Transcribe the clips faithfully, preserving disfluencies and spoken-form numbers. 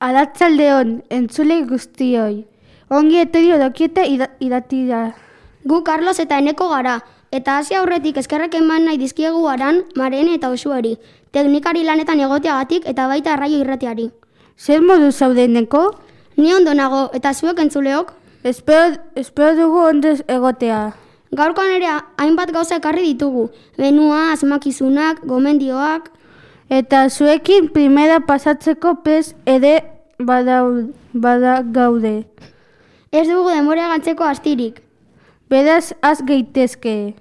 Arratsaldeon, entzule guztioi. Ongi etorri Orokieta iratira. Gu Carlos eta Eneko gara, eta hasi aurretik eskerrak eman nahi dizkiegu Aran, Marene eta Osuari, teknikari lanetan egoteagatik eta baita Arraio Irratiari. Zer modu zaude, Eneko? Ni ondo nago, eta zuek entzuleok? Espero, espero dugu ondo egotea. Gaurkoan ere hainbat gauza ekarri ditugu, menua, asmakizunak, gomendioak... Eta zuekin primera pasatzeko pez ere badagaude. Ez dugu denbora galtzeko astirik. Beraz, az gaitezke.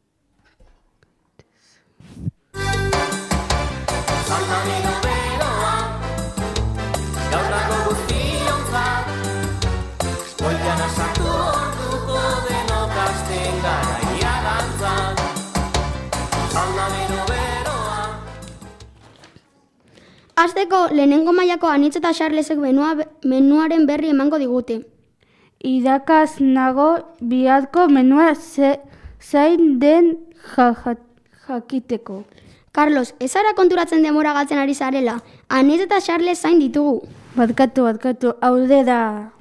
Hasteko, lehenengo mailako Anitz eta Charlesek menua, menuaren berri emango digute. Irakaz nago biharko menua ze, zain den ja, ja, jakiteko. Carlos, ez ara konturatzen demora galtzen ari zarela. Anitz eta Charles zain ditugu. Barkatu, barkatu, haude da.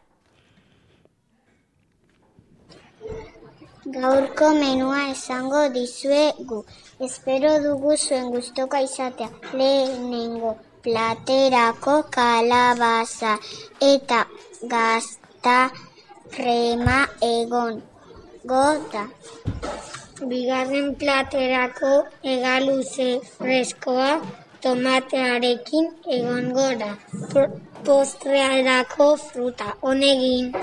Gaurko menua esango dizuegu. Espero dugu zuen gustoka izatea. Lehenengo platerako kalabaza eta gazta krema egon gota. Bigarren platerako egaluze freskoa tomatearekin egon gora. Postrearako fruta onegin.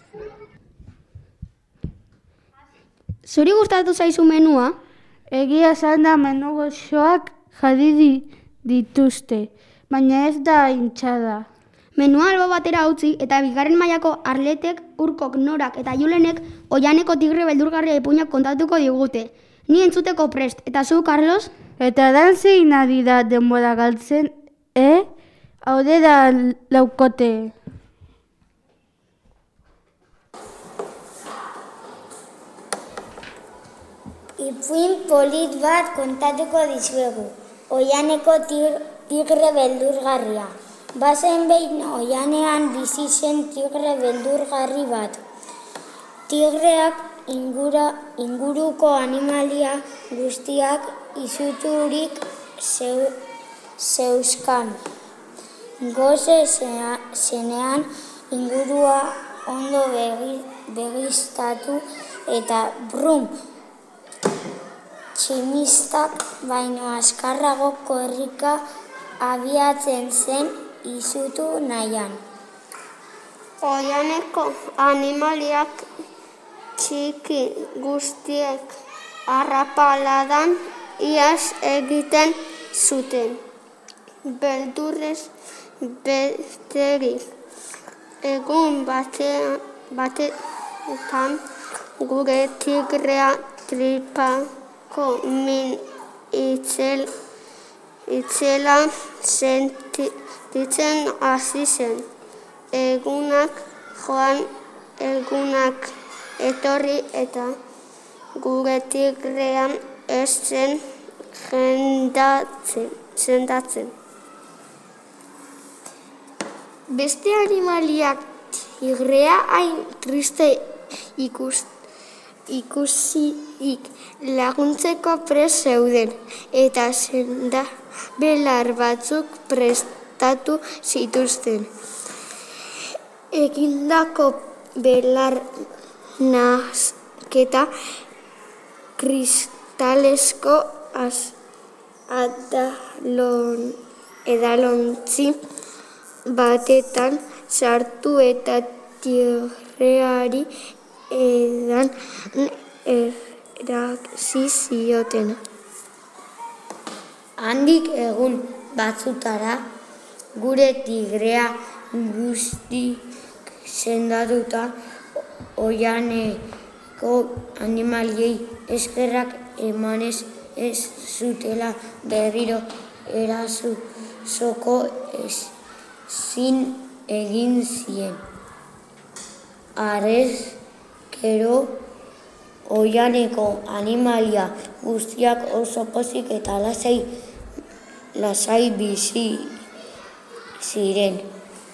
Zuri gustatu zaizu menua? Egia esan da menu goxoak jarri dituzte, baina ez da intxada. Menua albo batera utzi eta bigarren mailako Arletek, Urkok, Norak eta Julenek Oianeko tigre beldurgarria ipuinak kontatuko digute. Ni entzuteko prest, eta zu, Carlos? Eta dantzein ari da denbora galtzen, eh? Haude da laukote. Ipuin polit bat kontatuko dizuegu. Oianeko tigre beldurgarria. Bazen behin oianean bizi zen tigre beldurgarri bat. Tigreak ingura, inguruko animalia guztiak izuturik zeu, zeuzkan. Goze zenean ingurua ondo begi, begiztatu eta brum! Tximistak baino askarrago korrika abiatzen zen izutu nahian. Oianeko animaliak txiki guztiek arrapaladan iaz egiten zuten. Beldurrez beterik. Egun batean, batetan gure tigrea tripako min itzel, itzela sentitzen hasi zen. Egunak joan, egunak etorri eta gure tigrean ez zen jendatzen, sendatzen. Beste animaliak tigrea hain triste ikus, ikusiik laguntzeko prest zeuden eta senda belar batzuk prestatu zituzten. Egindako belar nahasketa kristalesko adalon, edalontzi batetan sartu eta tigreari edan eraksi zioten. Handik egun batzutara gure tigrea guzti sendatuta oianeko animaliei eskerrak emanez ez zutela berriro eraso soko ezin egin zien. Arez gero oianeko animalia guztiak oso pozik eta lasai, lasai bizi ziren.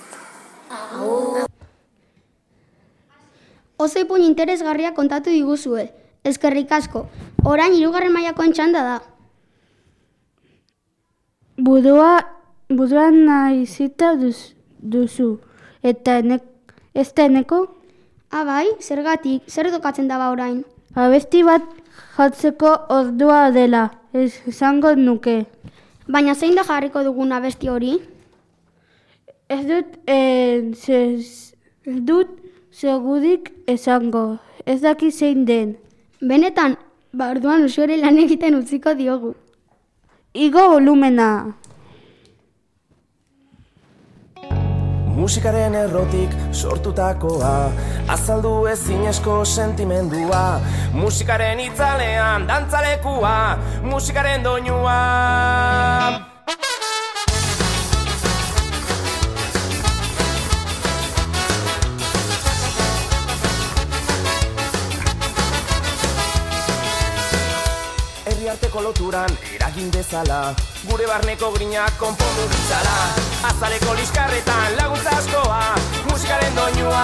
Oso ipuin interesgarria kontatu diguzue. Eskerrik asko. Orain hirugarren mailakoen txanda da. Burua, buruan nahizita duz, duzu. Eta enek, ez da eneko? Abai, zergatik, zer tokatzen da ba orain? Abesti bat jartzeko ordua dela, ez esango nuke. Baina zein da jarriko dugun abesti hori? Ez dut, eh, ze, ez dut segurik esango, ez daki zein den. Benetan, ba orduan usuari lan egiten utziko diogu. Igo volumena. Musikaren errotik sortutakoa, azaldu ezinezko sentimendua. Musikaren itzalean dantzalekua, musikaren doinua. Herriarteko loturan eragin dezala, gure barneko grinak konpondu ditzala. Azaleko liskarretan laguntza askoa, musikaren doinua.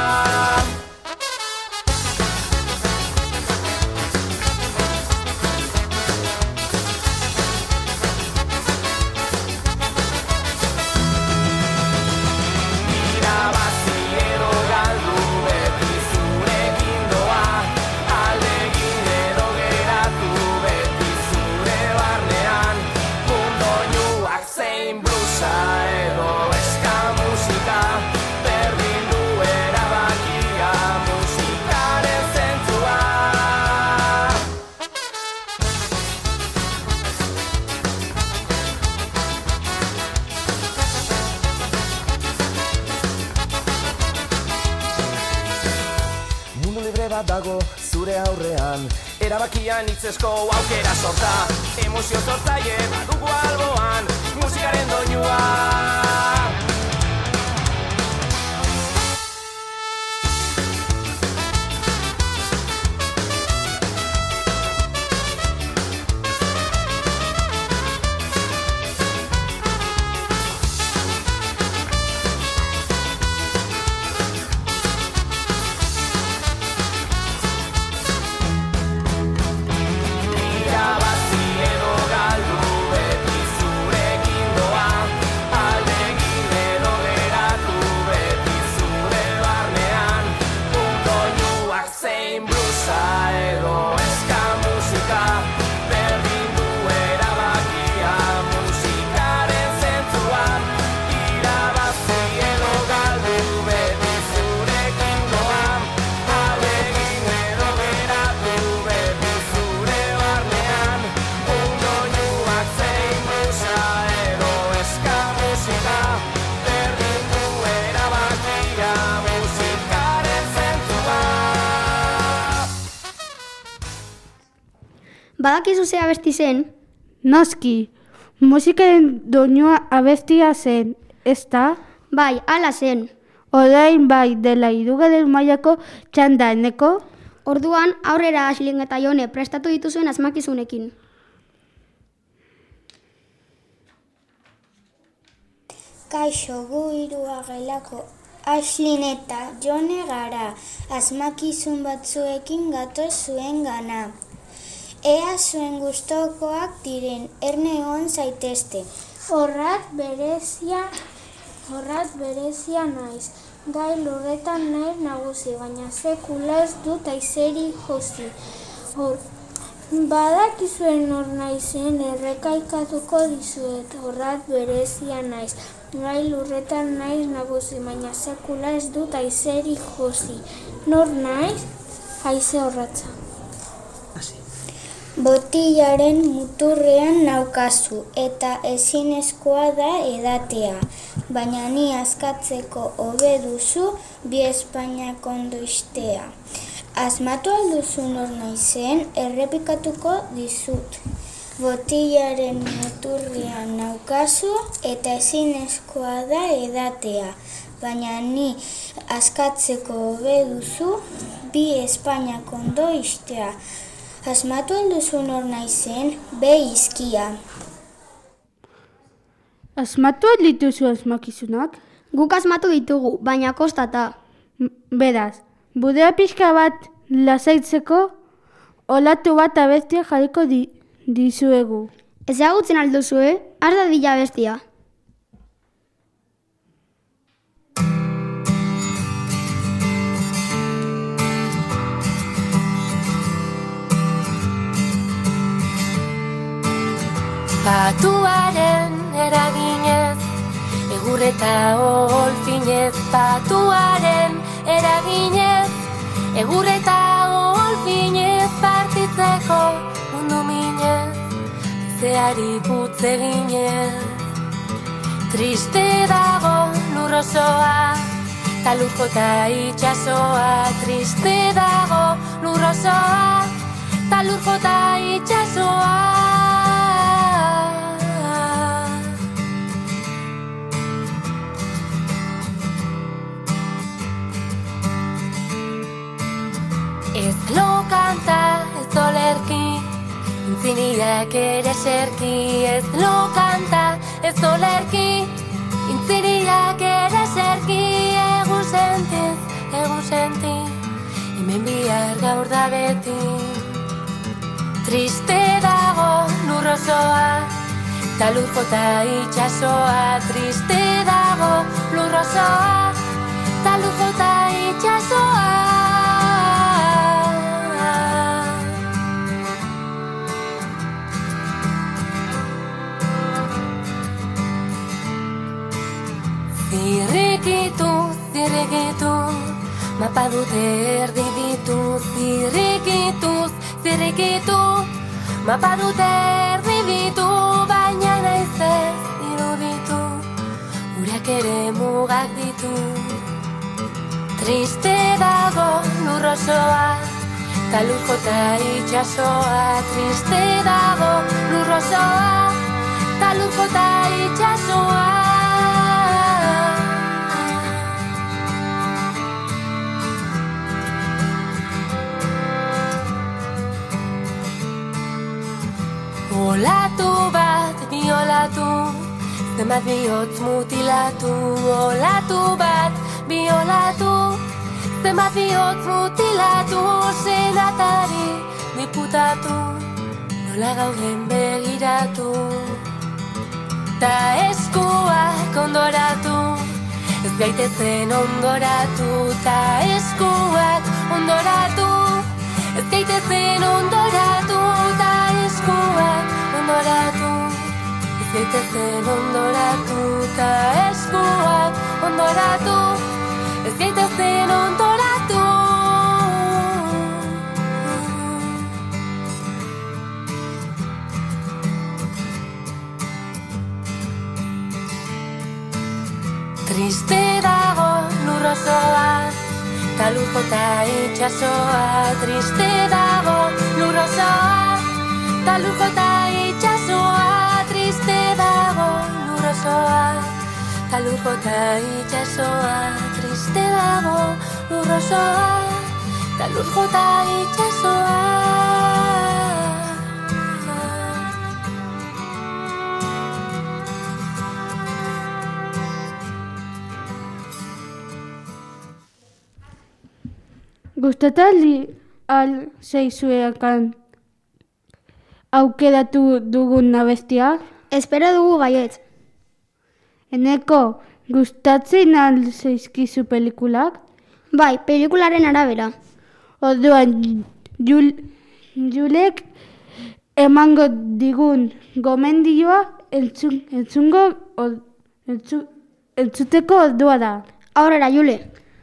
Irabazi edo galdu beti zurekin doa, ahalegin edo geratu beti zure barnean. Doinuak zein blusa edo eska musika, berdin du erabakia musikaren zentzua. Mundu libre bat dago zure aurrean, erabakian hitzesko aukera sorta. Emozio sortzaile badugu alboan, musikaren doinua. Irabazi edo galdu beti zurekin doa, ahalegin edo geratu beti zure barnean. Doinuak zein blusa edo eska musika, berdin du erabakia musikaren zentzuan. Irabazi edo galdu beti zurekin doa, ahalegin edo geratu beti zure barnean. Doinuak zein blusa edo eska musika, berdin du erabakia musikaren zentzuan. Badakizu ze abesti zen? Noski, musikaren doinua abestia zen, ez da? Bai, hala zen. Orain bai dela hirugarren mailako txanda eneko? Orduan, aurrera Aisling eta Jone prestatu dituzuen asmakizunekin. Kaixo, gu hirua gelako Aisling eta Jone gara, asmakizun batzuekin gatoz zuen gana. Ea zuen gustokoak diren, erne egon zaitezte. Horrat berezia, horrat berezia naiz. Gai lurretan naiz nagusi, baina sekula ez dut aizeri josi. Hor, badakizuen hor naizen errekaikatuko dizuet. Horrat berezia naiz. Gai lurretan naiz nagusi, baina sekula ez dut aizeri josi. Nor naiz? Haize horratza. Botilaren muturrean naukazu eta ezinezkoa da edatea, baina ni askatzeko hobe duzu bi Espainiak ondo istea. Asmatu alduzu nor naizen, errepikatuko dizut. Botilaren muturrean naukazu eta ezinezkoa da edatea, baina ni askatzeko hobe duzu bi Espainiak ondo istea. Asmatu alduzu nor naizen, be izkia. Asmatu aldituzu asmakizunak? Guk asmatu ditugu, baina kostata. Beraz, budea pixka bat lasaitzeko, olatu bat abestia jarriko di, dizuegu. Ezagutzen alduzue, har dadila abestia. Patuaren eraginez, egur eta olfinez. Patuaren eraginez, egur eta olfinez. Partitzeko mundu minez, zeari putz eginez. Triste dago lurrosoa, ta lurko eta itxasoa. Triste dago lurrosoa, ta lurko eta itxasoa. Ez lo kanta, ez olerki, intziniak ere serki. Ez lo kanta, ez olerki, intziniak ere serki. Egun sentiz, egun senti, hemen bihar gaur da beti. Triste dago lurrosoa, ta lurko eta itxasoa. Triste dago lurrosoa, ta lurko eta itxasoa. Zirrikitu, zirrikitu, mapa dute erdi ditu. Zirrikitu, zirrikitu, mapa dute erdi ditu. Baina naiz ez iruditu, urak ere mugak ditu. Triste dago lurrosoa, ta lurko eta itxasoa. Triste dago lurrosoa, ta lurko eta itxasoa. Olatu bat, bi olatu, zenbat bihotz mutilatu. Olatu bat, bi olatu, zenbat bihotz mutilatu. Senatari, diputatu, nola gauden begiratu. Ta eskuak ondoratu, ez gaitezen ondoratu. Ta eskuak ondoratu, ez gaitezen ondoratu. Ta eskuak ondoratu, ez gaitezen ondoratu. Ta eskuak ondoratu, ez gaitezen ondoratu. Triste dago lurrosoa, ta lurko eta itxasoa. Triste dago lurrosoa, ta lurko eta itxasoa. Triste dago lurrosoa, ta lurko eta itxasoa. Triste dago lurrosoa, ta lurko eta itxasoa. Gustata al zeizueakan aukeratu dugun abestia? Espero dugu baietz. Eneko, gustatzen al zeizkizu pelikulak? Bai, pelikularen arabera. Orduan, Jul, Julek emango digun gomendioa entzun, entzungo or, entzu, entzuteko ordua da. Aurrera, Jule.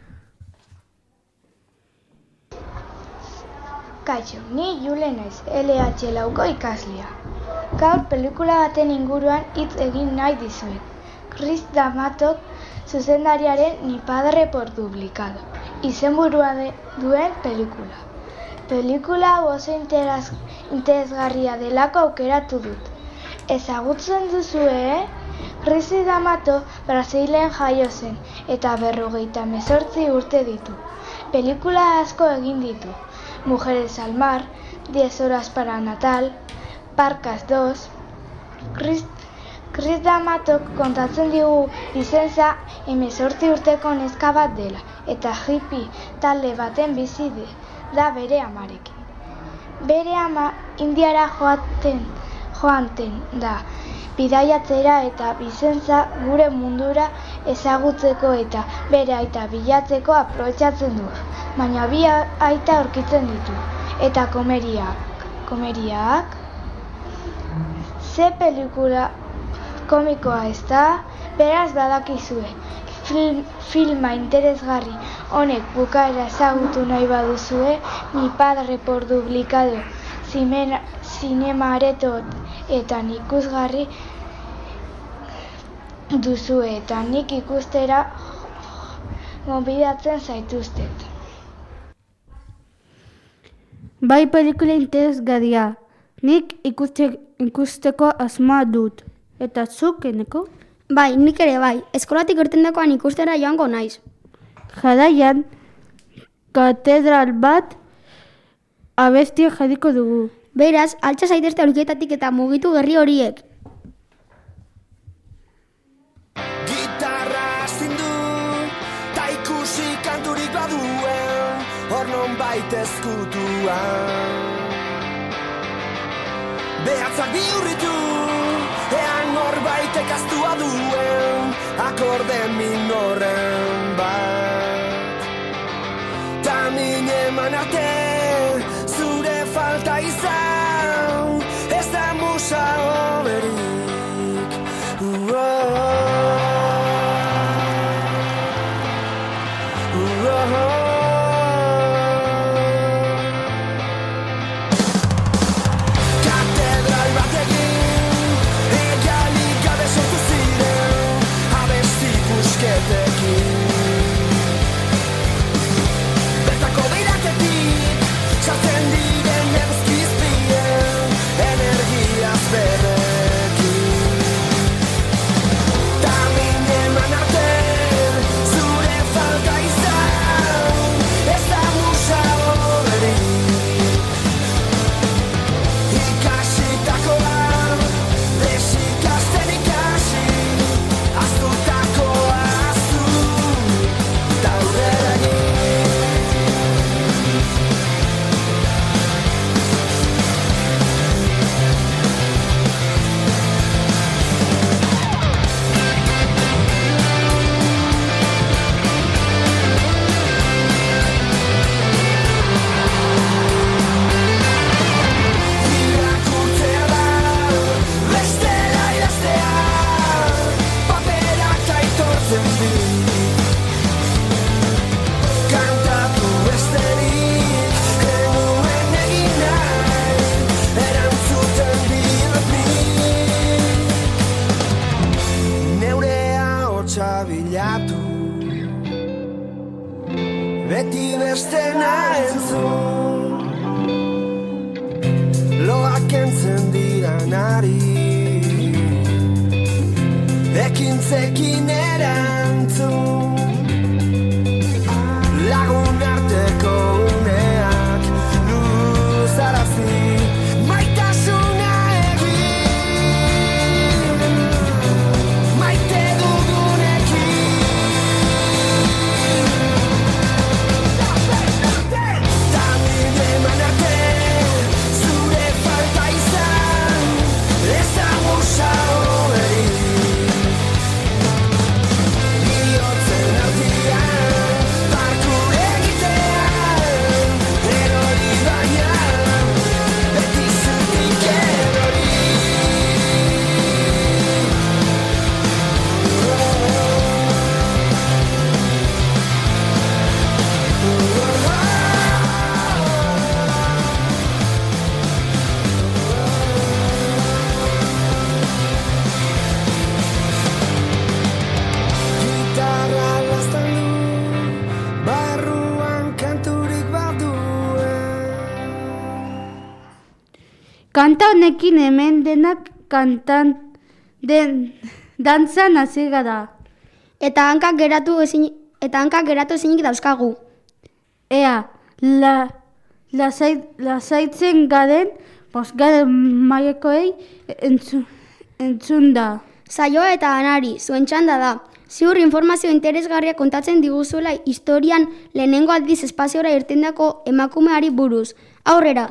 Kaixo, ni Jule naiz, L H lauko ikaslea. Gaur pelikula baten inguruan hitz egin nahi dizuet. Chris D'Amatok zuzendariaren Ni padre por duplicado izenburua duen pelikula. Pelikula oso interes, interesgarria delako aukeratu dut. Ezagutzen duzue, eh? Chris D'Amato Brasilen jaio zen eta berrogeita hemezortzi urte ditu. Pelikula asko egin ditu. Mujeres al mar, diez horas para Natal, Parcas dos. Chris, Chris D'Amatok kontatzen digu Vicenza hemezortzi urteko neska bat dela, eta hippie talde baten bizi da bere amarekin. Bere ama Indiara joaten, joanten da, bidaiatzera eta Vicenza gure mundura ezagutzeko eta bere aita bilatzeko aprobetxatzen du, baina bi aita aurkitzen ditu, eta komeriak, komeriak, ze pelikula komikoa ez da, beraz badakizue, film, filma interesgarri honek bukaera ezagutu nahi baduzue, Mi padre por duplicado zinema aretoetan ikusgarri duzue eta nik ikustera gonbidatzen zaituztet. Bai pelikula interesgarria, nik ikuste, ikusteko asmoa dut. Eta zuk, Eneko? Bai, nik ere bai, eskolatik irtendakoan ikustera joango naiz. Jarraian, katedral bat abestia jarriko dugu. Beraz, altxa zaitezte aurkietatik eta mugitu gerri horiek. Gitarra astindu, ta ikusi kanturik baduen, hor non baita ezkutuan. Behatzak bihurritu, ean norbaitek astua duen, akorde minoren bat. Ta min eman arte, zure falta izan, ez da musa hoberik. Katedral batekin, egalik gabe sortu ziren, abesti pusketekin. Bertako beiratetik, sartzen diren eguzkizpien, energiaz berrekin. Ta min eman arte, zure falta izan, ez da musa hoberik. Ikasitakoa, desikasten ikasi, aztutakoa aztu, ta aurrera egin. Irakurtzea da, bestela idaztea, paperak aitortzen dit. Kantatu besterik, genuen egin nahi, erantzuten diot nik. Neure ahotsa bilatu, beti bestena entzun. Loak entzen diranari, ekintzekin erantzun. Lagun arteko uneak luzarazi, maitasuna egin, maite dugunekin. Ta min eman arte, zure falta izan, ez da musa hoberik. Bihotzen artean, parkour egitean, erori baina, beti zutik erori. Gitarra laztan du, barruan kanturik baduen. Kanta honekin hemen denak kantan den dantzan hasi gara. Eta hankak geratu ezin, eta hankak geratu ezinik dauzkagu. Ea, la, lasai, lasaitzen garen, bosgarren mailekoei entzun, entzun da. Saioa eta Anari, zuen txanda da. Ziur informazio interesgarria kontatzen diguzuela historian lehenengo aldiz espaziora irtendako emakumeari buruz. Aurrera!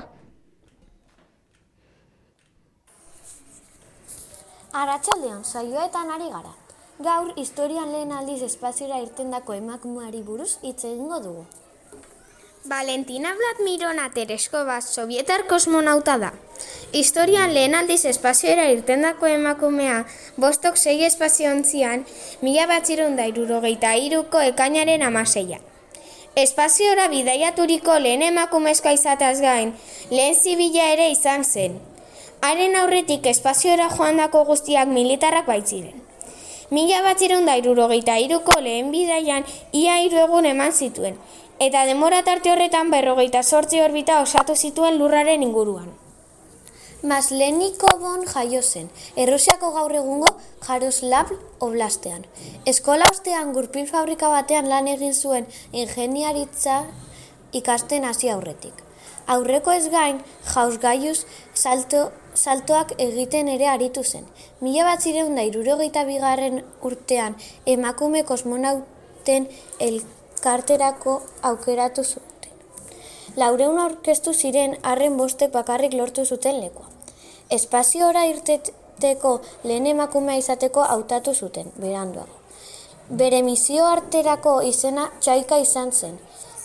Arratsaldeon, saioetan ari gara. Gaur, historian lehen aldiz espaziora irtendako emakumeari buruz hitz egingo dugu. Valentina Vladimirovna Tereshkova sovietar kosmonauta da. Historian lehen aldiz espaziora irtendako emakumea bostok sei espaziontzian mila batziehun eta hirurogeita hiruko ekainaren hamaseian. Espaziora bidaiaturiko lehen emakumezkoa izateaz gain, lehen zibila ere izan zen. Haren aurretik espaziora joandako guztiak militarrak baitziren. Mila batziehun eta hirurogeita hiruko lehen bidaian ia hiru egun eman zituen, eta denbora tarte horretan berrogeita zortzi orbita osatu zituen lurraren inguruan. Maslenikobon jaio zen, Errusiako gaur egungo Jaroslavl oblastean. Eskola ostean gurpil fabrika batean lan egin zuen ingeniaritza ikasten hasi aurretik. Aurreko ez gain, jausgailuz salto, saltoak egiten ere aritu zen. Mila batziehun eta hirurogeita bigarren urtean emakume kosmonauten elkarterako aukeratu zuten. Laureun aurkeztu ziren arren bostek bakarrik lortu zuten lekua. Espaziora irteteko lehen emakumea izateko hautatu zuten, beranduago. Bere misio arterako izena Txaika izan zen.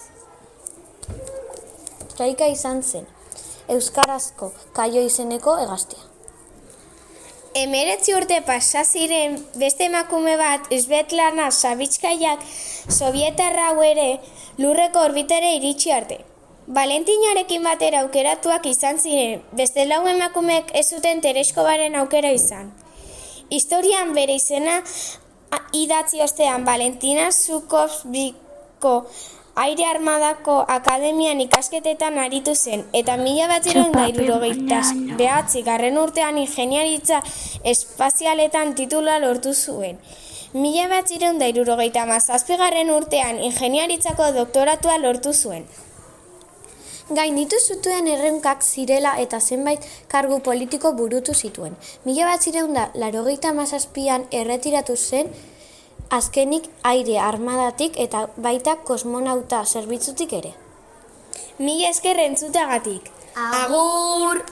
Txaika izan zen, euskarazko Kaio izeneko hegaztia. Hemeretzi urte pasa ziren beste emakume bat, Svetlana Savitskaiak, sovietarra hau ere lurreko orbitere iritsi arte. Valentinarekin batera aukeratuak izan ziren, beste lau emakumeek ez zuten Tereshkovaren aukera izan. Historian bere izena idatzi ostean Valentina Zhukovsko Aire Armadako Akademian ikasketetan aritu zen, eta mila batziehun eta hirurogeita bederatzigarren urtean ingeniaritza espazialetan titulua lortu zuen. Mila batziehun eta hirurogeita hamazazpigarren urtean ingeniaritzako doktoratua lortu zuen. Gainditu zituen erronkak zirela eta zenbait kargu politiko burutu zituen. Mila batziehun eta laurogeita hamazazpian erretiratu zen, azkenik aire armadatik eta baita kosmonauta zerbitzutik ere. Mila esker entzutagatik. Agur!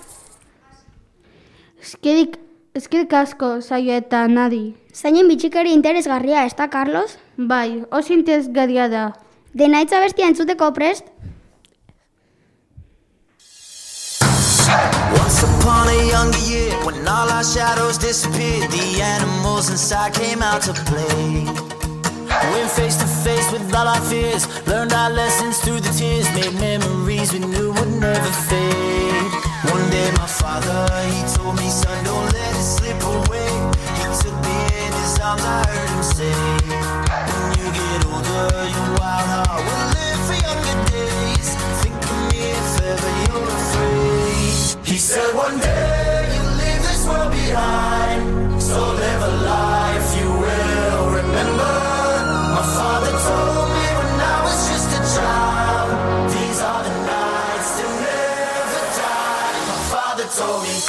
Eskerik, eskerik asko, Saio eta Nadi. Zainen bitxikeri interesgarria, ez da, Carlos? Bai, oso interesgarria da. Dena hitza bestia entzuteko prest? Once upon a younger year, when all our shadows disappeared, the animals inside came out to play. Went face to face with all our fears, learned our lessons through the tears, made memories we knew would never fade. One day my father, he told me, son, don't let it slip away. He took me in his arms, I heard him say, when you get older, your wild heart will live for younger days. Think of me if ever you're afraid. He said one day you'll leave this world behind, so live a life you will remember. My father told me when I was just a child, these are the nights that never die. My father told me.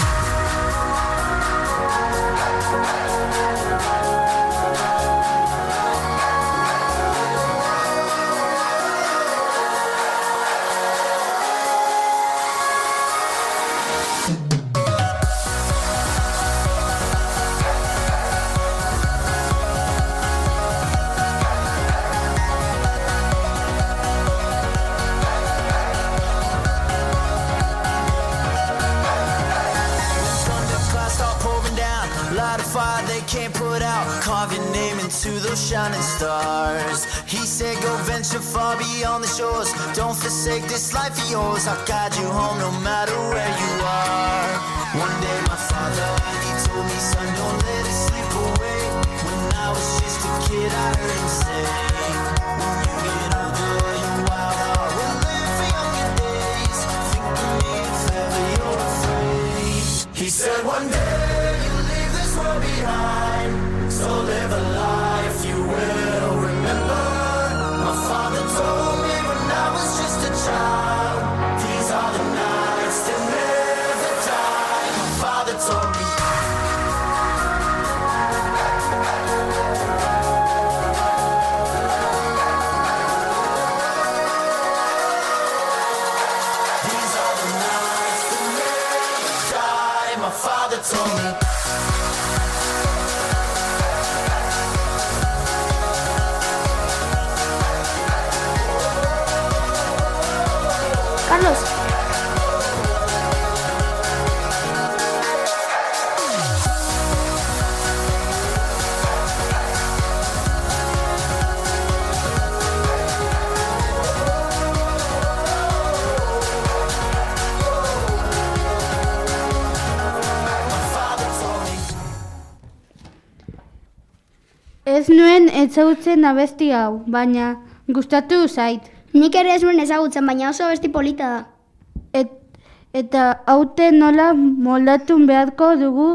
Can't put out, carve your name into those shining stars. He said go venture far beyond the shores, don't forsake this life of yours. I'll guide you home no matter where you are. One day my father, he told me, son, don't let it slip away. When I was just a kid I heard him say, when you get older your wild heart will live for younger days. Think of me if ever you're afraid. He said one day behind, so live a life you will remember. My father told me when I was just a child, these are the nights Ez nuen ezagutzen abesti hau, baina gustatu zait. Nik ere ez nuen ezagutzen, baina oso abesti polita da. Et, eta haute nola moldatu beharko dugu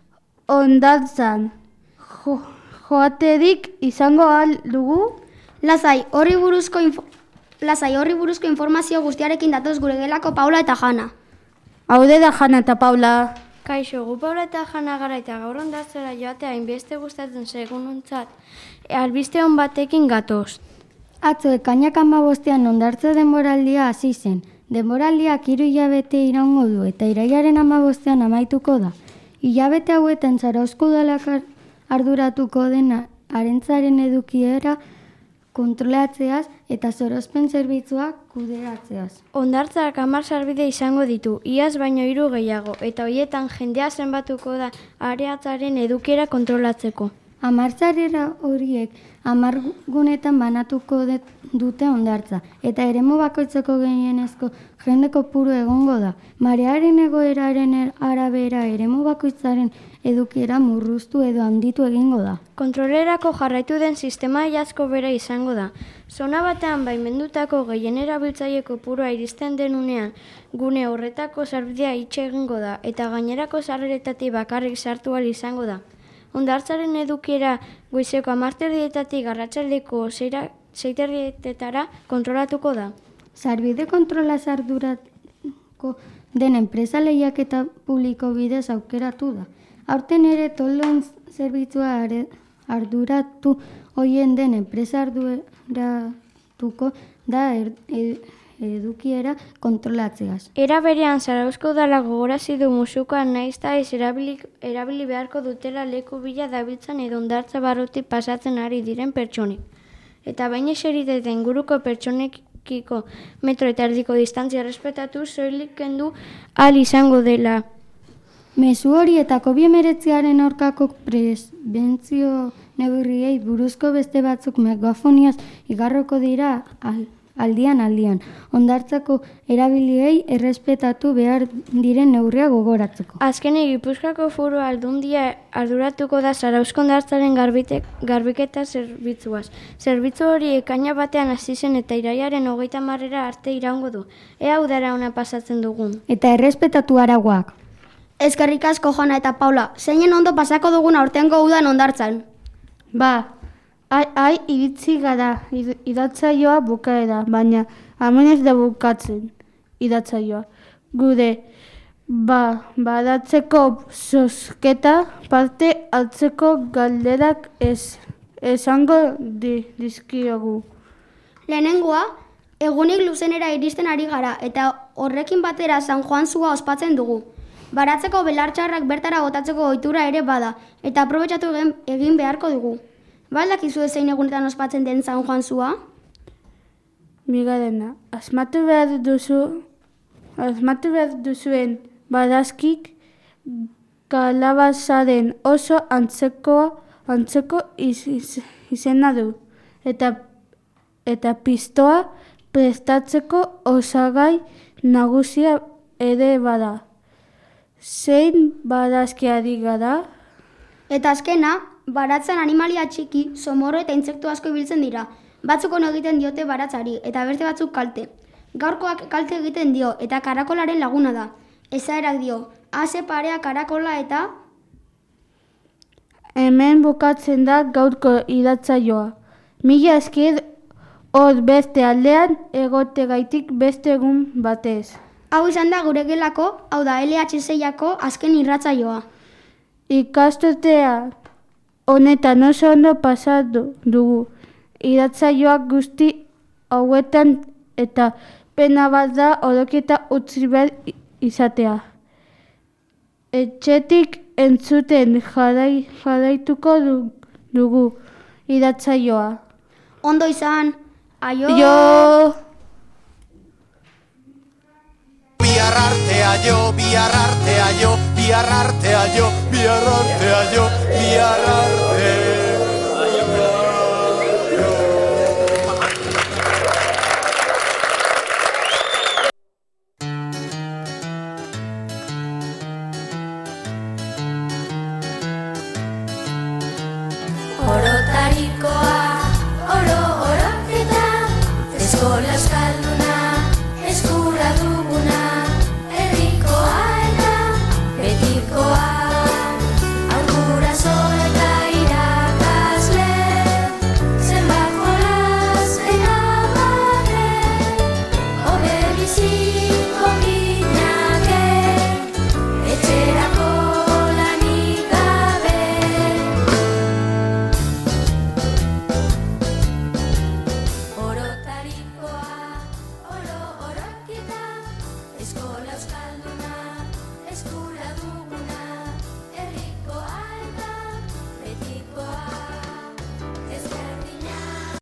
hondartzan. Jo, joaterik izango ahal dugu? Lasai, horri buruzko info... Lasai, horri buruzko informazio guztiarekin datoz gure gelako Paula eta Jana. Haude da Jana eta Paula. Kaixo, gu Paula eta Jana gara eta gaur hondartzara joatea hainbeste gustatzen segunontzat, albiste hon batekin gatoz. Atzo, ekainak hamabostean hondartza denboraldia hasi zen. Denboraldiak hiru hilabete iraungo du eta irailaren hamabostean amaituko da. Hilabete hauetan Zarauzko udalak arduratuko dena harentzaren edukiera kontrolatzeaz eta sorospen zerbitzuak kudeatzeaz. Hondartzak hamar sarbide izango ditu, iaz baino hiru gehiago, eta hoietan jendea zenbatuko da areatzaren edukiera kontrolatzeko. Hamar sarrera horiek hamar gunetan banatuko dute hondartza, eta eremu bakoitzeko gehienezko jende kopuru egongo da. Marearen egoeraren arabera eremu bakoitzaren edukiera murruztu edo handitu egingo da. Kontrolerako jarraitu den sistema iazko bera izango da. Zona batean baimendutako gehien erabiltzaile kopurua iristen denunean, gune horretako sarbidea itxe egingo da, eta gainerako sarreretatik bakarrik sartu ahal izango da. Hondartzaren edukiera goizeko hamarterdietatik arratsaldeko seiterdietara kontrolatuko da. Sarbide kontrola arduratuko den enpresa lehiaketa publiko bidez aukeratu da. Aurten ere toldoen zerbitzua arduratu hoien den enpresa arduratuko da er, ed, edukiera kontrolatzeaz. Era berean Zarauzko udala gogorarazi du musukoa naizta ez erabili, erabili beharko dutela leku bila dabiltzan edo hondartza barrutik pasatzen ari diren pertsonek. Eta baina eserite den inguruko pertsonekiko metro eta erdiko distantzia respetatu soilik kendu ahal izango dela. Mezu horietako bi hemeretziaren aurkako prebentzio neurriei buruzko beste batzuk megafoniaz igarroko dira al, aldian aldian. Hondartzako erabiliei errespetatu behar diren neurria gogoratzeko. Azkenik Gipuzkoako Foru Aldundia arduratuko da Zarauzko hondartzaren garbiketa zerbitzuaz. Zerbitzu hori ekaina batean hasi zen eta irailaren hogeita hamarera arte iraungo du. Ea udara ona pasatzen dugun. Eta errespetatu arauak. Eskerrik asko Jana eta Paula, zeinen ondo pasako dugun aurtengo udan hondartzan. Ba, ai, ai iritzi gara idatzaioa bukaera, baina hemen ez da bukatzen idatzaioa. Gure ba, badatzeko zozketa parte hartzeko galderak ez, esango di, dizkiogu. Lehenengoa, egunik luzenera iristen ari gara eta horrekin batera San Juan zua ospatzen dugu. Baratzeko belartxarrak bertara botatzeko ohitura ere bada, eta aprobetxatu egin beharko dugu. Baldakizu zein egunetan ospatzen den San Juan zua? Bigarrena, asmatu behar duzu, asmatu behar duzuen barazkik kalabazaren oso antzeko, antzeko iz, iz, izena du, eta, eta pistoa prestatzeko osagai nagusia ere bada. Zein barazkiari gara? Eta azkena, baratzan animalia txiki, somorro eta intsektu asko ibiltzen dira. Batzuk ono egiten diote baratzari, eta beste batzuk kalte. Gaurkoak kalte egiten dio, eta karakolaren laguna da. Ezaerak dio, ase parea karakola eta... Hemen bukatzen da gaurko idatzaioa. Mila esker hor beste aldean egotegaitik beste egun batez. Hau izan da gure gelako, hau da L H seiako azken irratzaioa. Ikasturtea honetan oso ondo pasatu dugu. Iratzaioak guzti hauetan eta pena bat da oroketa utzi behar izatea. Etxetik entzuten jarai, jaraituko dugu iratzaioa. Ondo izan, aio! Aio! Bihar artea jo, bihar artea jo, bihar artea jo, bihar artea jo, bihar artea.